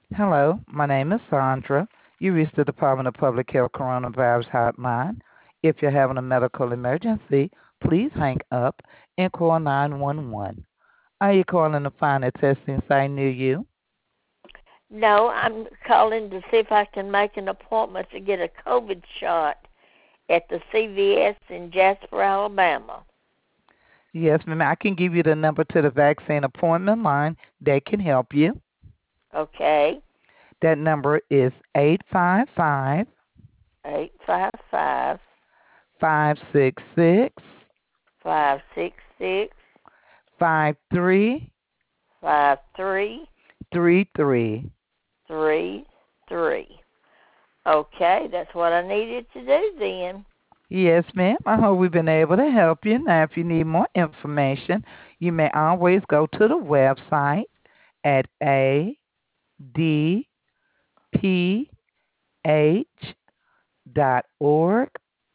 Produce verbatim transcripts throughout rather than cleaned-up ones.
Hello, my name is Sandra. You reached the Department of Public Health Coronavirus Hotline. If you're having a medical emergency, please hang up and call nine one one. Are you calling to find a testing site near you? No, I'm calling to see if I can make an appointment to get a COVID shot at the C V S in Jasper, Alabama. Yes, ma'am. I can give you the number to the vaccine appointment line that can help you. Okay, That number is eight five five, eight five five five six six, five six six five three five three three three. three three. Okay, that's what I needed to do then. Yes, ma'am. I hope we've been able to help you. Now, if you need more information, you may always go to the website at a d p h dot org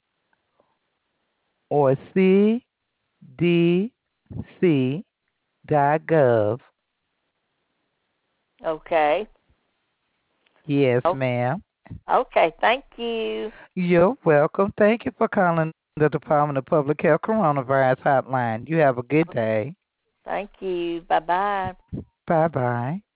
or c d c dot gov. Okay. Yes, Oh, ma'am. okay, thank you. You're welcome. Thank you for calling the Department of Public Health Coronavirus Hotline. You have a good day. Thank you. Bye bye. Bye bye.